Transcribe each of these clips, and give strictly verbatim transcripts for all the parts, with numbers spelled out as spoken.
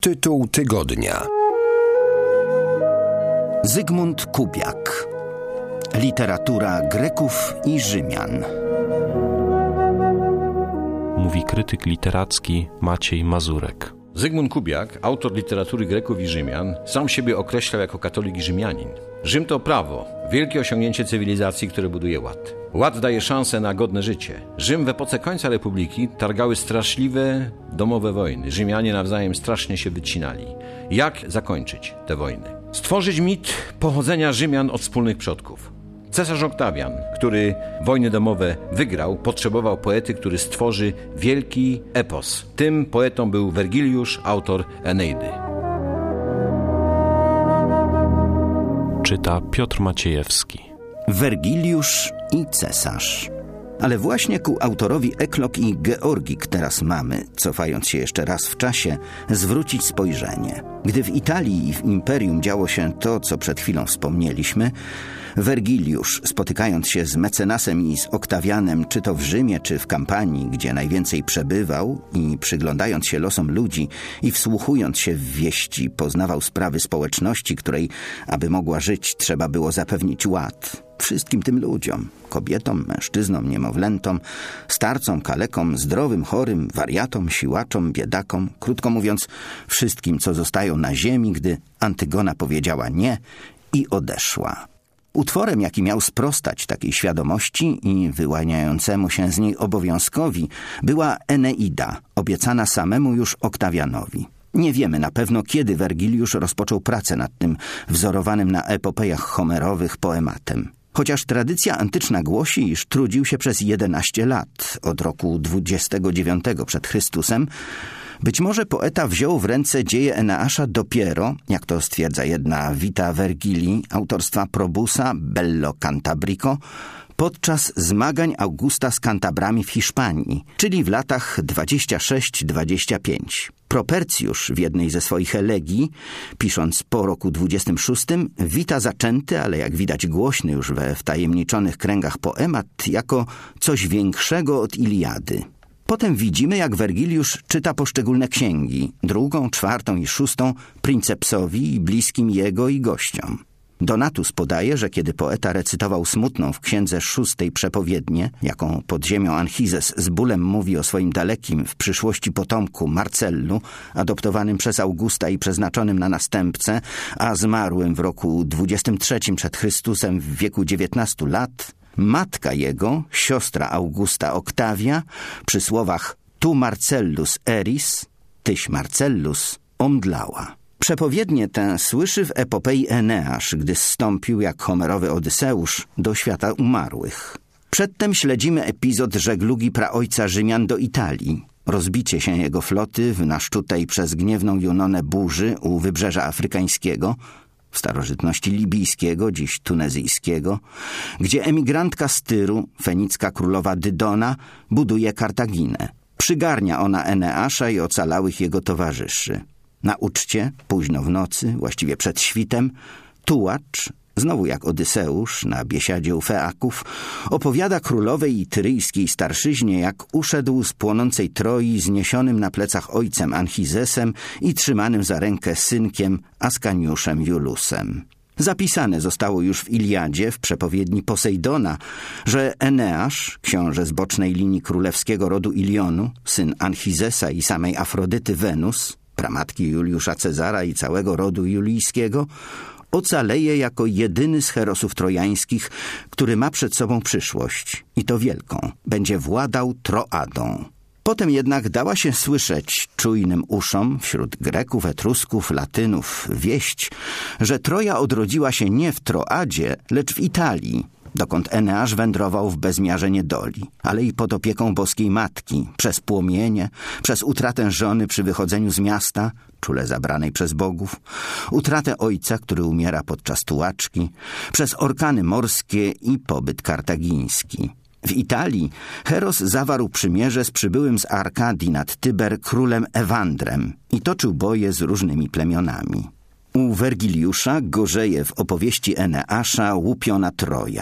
Tytuł tygodnia. Zygmunt Kubiak. Literatura Greków i Rzymian. Mówi krytyk literacki Maciej Mazurek. Zygmunt Kubiak, autor literatury Greków i Rzymian, sam siebie określał jako katolik i Rzymianin. Rzym to prawo, wielkie osiągnięcie cywilizacji, które buduje ład. Ład daje szansę na godne życie. Rzym w epoce końca republiki targały straszliwe domowe wojny. Rzymianie nawzajem strasznie się wycinali. Jak zakończyć te wojny? Stworzyć mit pochodzenia Rzymian od wspólnych przodków. Cesarz Oktawian, który wojny domowe wygrał, potrzebował poety, który stworzy wielki epos. Tym poetą był Wergiliusz, autor Eneidy. Czyta Piotr Maciejewski. Wergiliusz i cesarz. Ale właśnie ku autorowi Eklog i Georgik teraz mamy, cofając się jeszcze raz w czasie, zwrócić spojrzenie. Gdy w Italii i w Imperium działo się to, co przed chwilą wspomnieliśmy, Wergiliusz, spotykając się z mecenasem i z Oktawianem, czy to w Rzymie, czy w Kampanii, gdzie najwięcej przebywał, i przyglądając się losom ludzi i wsłuchując się w wieści, poznawał sprawy społeczności, której, aby mogła żyć, trzeba było zapewnić ład. Wszystkim tym ludziom, kobietom, mężczyznom, niemowlętom, starcom, kalekom, zdrowym, chorym, wariatom, siłaczom, biedakom, krótko mówiąc, wszystkim, co zostają na ziemi, gdy Antygona powiedziała nie i odeszła. Utworem, jaki miał sprostać takiej świadomości i wyłaniającemu się z niej obowiązkowi, była Eneida, obiecana samemu już Oktawianowi. Nie wiemy na pewno, kiedy Wergiliusz rozpoczął pracę nad tym wzorowanym na epopejach homerowych poematem. Chociaż tradycja antyczna głosi, iż trudził się przez jedenaście lat, od roku dwudziestego dziewiątego przed Chrystusem, być może poeta wziął w ręce dzieje Eneasza dopiero, jak to stwierdza jedna Vita Vergilii, autorstwa Probusa Bello Cantabrico, podczas zmagań Augusta z Kantabrami w Hiszpanii, czyli w latach dwadzieścia sześć dwadzieścia pięć. Propercjusz w jednej ze swoich elegii, pisząc po roku dwudziestym szóstym, wita zaczęty, ale jak widać głośny już we wtajemniczonych kręgach poemat, jako coś większego od Iliady. Potem widzimy, jak Wergiliusz czyta poszczególne księgi, drugą, czwartą i szóstą, princepsowi i bliskim jego i gościom. Donatus podaje, że kiedy poeta recytował smutną w księdze szóstej przepowiednię, jaką pod ziemią Anchizes z bólem mówi o swoim dalekim w przyszłości potomku Marcellu, adoptowanym przez Augusta i przeznaczonym na następcę, a zmarłym w roku dwudziestym trzecim przed Chrystusem w wieku dziewiętnastu lat, matka jego, siostra Augusta Octavia, przy słowach tu Marcellus eris, tyś Marcellus, omdlała. Przepowiednię tę słyszy w epopei Eneasz, gdy zstąpił jak homerowy Odyseusz do świata umarłych. Przedtem śledzimy epizod żeglugi praojca Rzymian do Italii, rozbicie się jego floty w naszczutej przez gniewną Junonę burzy u wybrzeża afrykańskiego, w starożytności libijskiego, dziś tunezyjskiego, gdzie emigrantka z Tyru, fenicka królowa Dydona, buduje Kartaginę. Przygarnia ona Eneasza i ocalałych jego towarzyszy. Na uczcie, późno w nocy, właściwie przed świtem, tułacz, znowu jak Odyseusz na biesiadzie u Feaków, opowiada królowej i tyryjskiej starszyźnie, jak uszedł z płonącej Troi zniesionym na plecach ojcem Anchizesem i trzymanym za rękę synkiem Askaniuszem Julusem. Zapisane zostało już w Iliadzie, w przepowiedni Posejdona, że Eneasz, książę z bocznej linii królewskiego rodu Ilionu, syn Anchizesa i samej Afrodyty Wenus, pramatki Juliusza Cezara i całego rodu julijskiego, ocaleje jako jedyny z herosów trojańskich, który ma przed sobą przyszłość, i to wielką, będzie władał Troadą. Potem jednak dała się słyszeć czujnym uszom wśród Greków, Etrusków, Latynów wieść, że Troja odrodziła się nie w Troadzie, lecz w Italii, dokąd Eneasz wędrował w bezmiarze niedoli, ale i pod opieką boskiej matki, przez płomienie, przez utratę żony przy wychodzeniu z miasta, czule zabranej przez bogów, utratę ojca, który umiera podczas tułaczki, przez orkany morskie i pobyt kartagiński. W Italii Heros zawarł przymierze z przybyłym z Arkadii nad Tyber królem Ewandrem i toczył boje z różnymi plemionami. U Wergiliusza gorzeje w opowieści Eneasza łupiona Troja.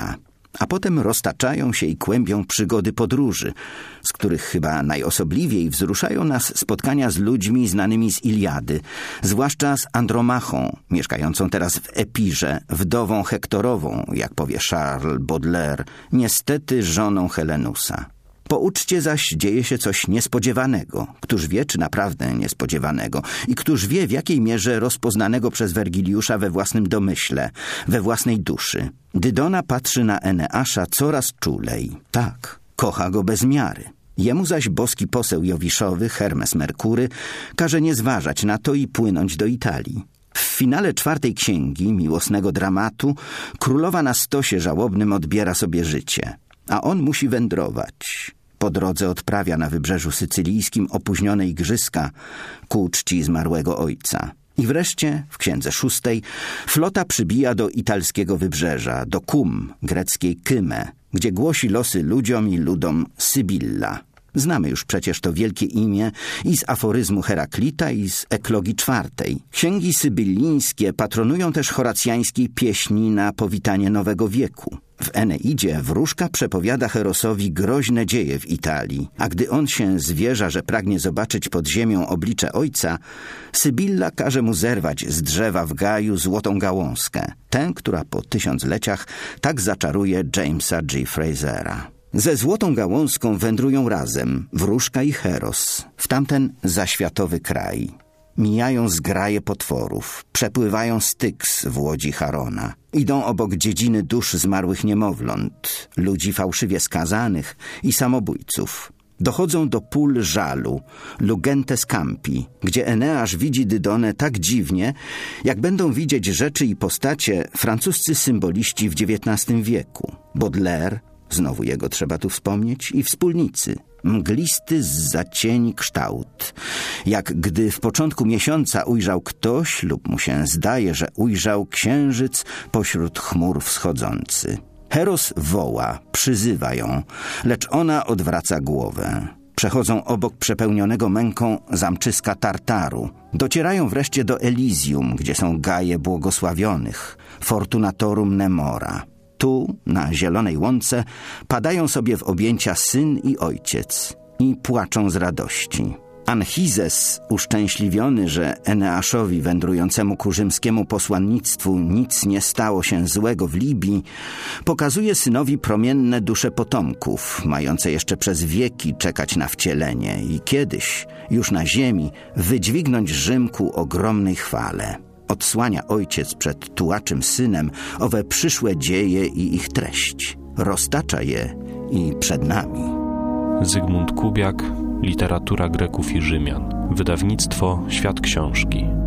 a potem roztaczają się i kłębią przygody podróży, z których chyba najosobliwiej wzruszają nas spotkania z ludźmi znanymi z Iliady, zwłaszcza z Andromachą, mieszkającą teraz w Epirze, wdową Hektorową, jak powie Charles Baudelaire, niestety żoną Helenusa. Po uczcie zaś dzieje się coś niespodziewanego. Któż wie, czy naprawdę niespodziewanego? I któż wie, w jakiej mierze rozpoznanego przez Wergiliusza we własnym domyśle, we własnej duszy. Dydona patrzy na Eneasza coraz czulej. Tak, kocha go bez miary. Jemu zaś boski poseł Jowiszowy, Hermes Merkury, każe nie zważać na to i płynąć do Italii. W finale czwartej księgi, miłosnego dramatu, królowa na stosie żałobnym odbiera sobie życie, a on musi wędrować. Po drodze odprawia na wybrzeżu sycylijskim opóźnione igrzyska ku czci zmarłego ojca. I wreszcie, w księdze szóstej, flota przybija do italskiego wybrzeża, do Kum, greckiej Kyme, gdzie głosi losy ludziom i ludom Sybilla. Znamy już przecież to wielkie imię i z aforyzmu Heraklita, i z Eklogii czwartej. Księgi sybyllińskie patronują też horacjańskiej pieśni na powitanie nowego wieku. W Eneidzie wróżka przepowiada Herosowi groźne dzieje w Italii, a gdy on się zwierza, że pragnie zobaczyć pod ziemią oblicze ojca, Sybilla każe mu zerwać z drzewa w Gaju złotą gałązkę, tę, która po tysiącleciach tak zaczaruje Jamesa G. Frasera. Ze złotą gałązką wędrują razem wróżka i Heros w tamten zaświatowy kraj. Mijają zgraje potworów, przepływają Styks w łodzi Charona. Idą obok dziedziny dusz zmarłych niemowląt, ludzi fałszywie skazanych i samobójców. Dochodzą do pól żalu, Lugentes Campi, gdzie Eneasz widzi Dydonę tak dziwnie, jak będą widzieć rzeczy i postacie francuscy symboliści w dziewiętnastym wieku. Baudelaire, znowu jego trzeba tu wspomnieć, i wspólnicy. Mglisty zza cieni kształt. Jak gdy w początku miesiąca ujrzał ktoś, lub mu się zdaje, że ujrzał księżyc pośród chmur wschodzący. Heros woła, przyzywa ją, lecz ona odwraca głowę. Przechodzą obok przepełnionego męką zamczyska Tartaru. Docierają wreszcie do Elysium, gdzie są gaje błogosławionych, Fortunatorum Nemora. Tu, na zielonej łące, padają sobie w objęcia syn i ojciec i płaczą z radości. Anchizes, uszczęśliwiony, że Eneaszowi wędrującemu ku rzymskiemu posłannictwu nic nie stało się złego w Libii, pokazuje synowi promienne dusze potomków, mające jeszcze przez wieki czekać na wcielenie i kiedyś, już na ziemi, wydźwignąć Rzym ku ogromnej chwale. Odsłania ojciec przed tułaczym synem owe przyszłe dzieje i ich treść. Roztacza je i przed nami. Zygmunt Kubiak, Literatura Greków i Rzymian. Wydawnictwo Świat Książki.